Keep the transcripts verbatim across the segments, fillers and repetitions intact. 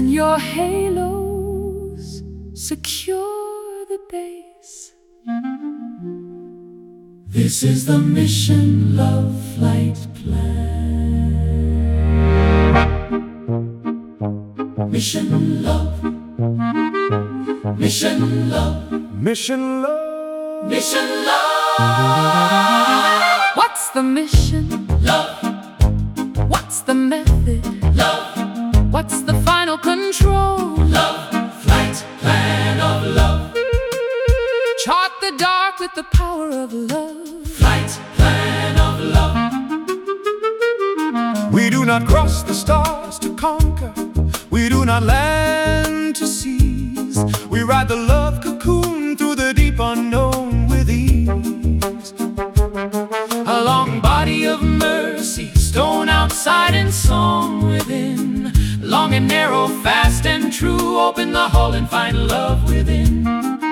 Fasten your halos, secure the base. This is the Mission Love Flight Plan. Mission Love, Mission Love, Mission Love, Mission Love. What's the mission? Love. What's the method? Love. What's the final control? Love. Flight plan of love. Chart the dark with the power of love. Flight plan of love. we do not cross the stars to conquer. We do not land to seize. We ride the love cocoon through the deep unknown with ease. A long body of mercy, stone outside and song within. Long and narrow, fast and true, open the hull and find love within.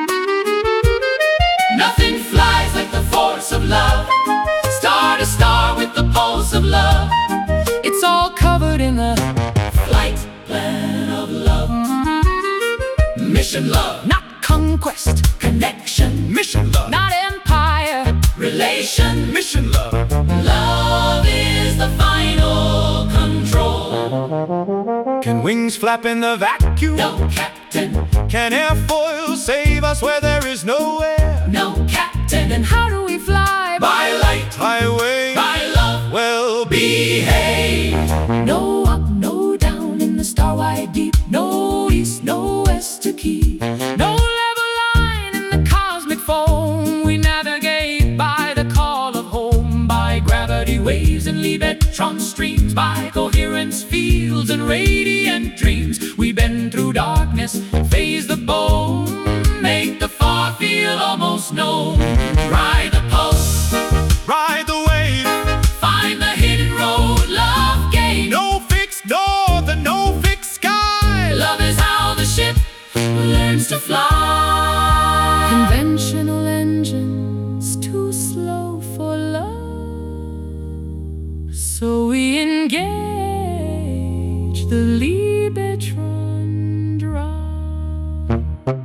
Nothing flies like the force of love. Star to star with the pulse of love. It's all covered in the flight plan of love. Mission love, not conquest. Connection, Mission Love, not empire. Relation, Mission Love. love is the final control. Can wings flap in the vacuum? No captain, Can airfoil save us where there is no air? no captain. And how do we fly? By light, highway, By love, well behave. No up, no down in the star-wide deep. No east, no west to keep. No level line in the cosmic foam. We navigate by the call of home. By gravity waves and Libetron streams. By coherence fields and radiant dreams. We bend through darkness, phase the bone. Make the far feel almost known. Ride the pulse, ride the wave. find the hidden road. Love game. No fixed north and no fixed sky. Love is how the ship learns to fly. Conventional engines too slow for love. So we engage the Libetron drive.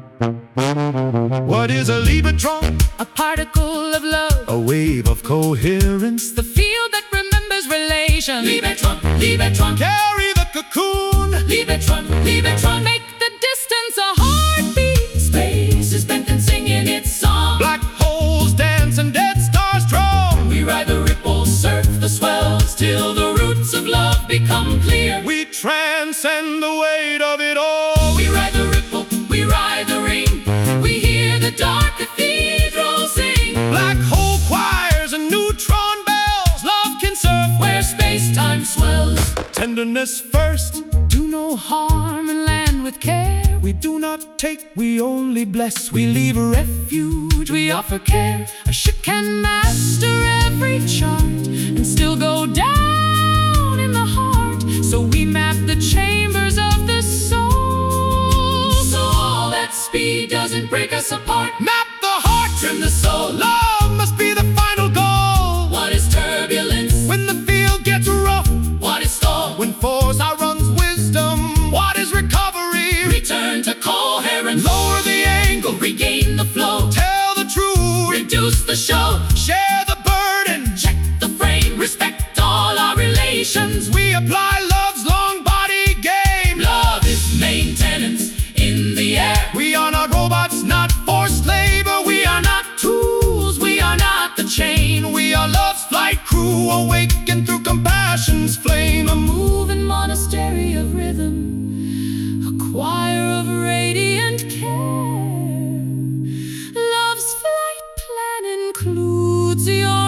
What is a Libetron? A particle of love. A wave of coherence. The field that remembers relation. Libetron, Libetron. Carry the cocoon. Libetron, Libetron. Make the distance a heartbeat. Space is bent and singing its song. Black holes dance and dead stars drum. We ride the ripples, surf the swells, till the roots of love become clear. We transcend the weight of it all. We ride the ripple, we ride the ring. We hear the dark cathedral sing. Black hole choirs and neutron bells. Love can surf Where space-time swells. tenderness first. Do no harm and land with care. We do not take, we only bless. We leave a refuge, we offer care. A ship can master every chart and still go down in the heart. So we map the chambers of the soul, so all that speed doesn't break us apart. Map the heart, Trim the soul. love must be the final goal. What is turbulence? When the field gets rough, What is storm? when force outruns wisdom, what is recovery? Return to coherence. Lower the angle, Regain the flow. tell the truth, Reduce the show. share the burden. Check the frame. Respect all our relations. We apply love's long body game. Love is maintenance in the air. We are not robots, not forced labor. We are not tools, we are not the chain. We are love's flight crew, awakened through compassion's flame. A moving monastery of rhythm, a choir of radiant care. Love's flight plan includes your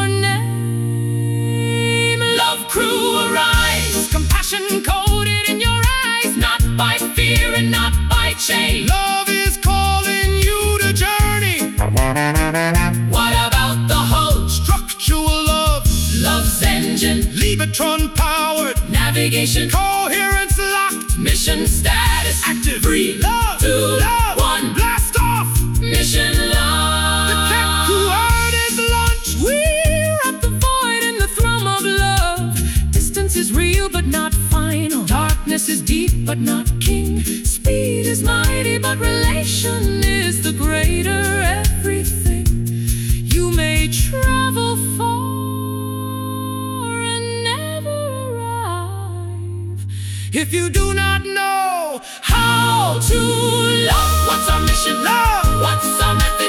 name. Love crew arise, compassion coded in your eyes. Not by fear and not by chain. Love is calling you to journey. What about the hull? Structural love, Love's engine, Libetron powered, navigation, coherence locked, mission status, active, three, love, two, love, one. blast off. Mission love. The Keku word is launched. We're at the void in the thrum of love. Distance is real but not final. Darkness is deep but not king. Speed is mighty, but relation is the greater everything. You may travel far and never arrive if you do not know how to love. What's our mission? Love. What's our method?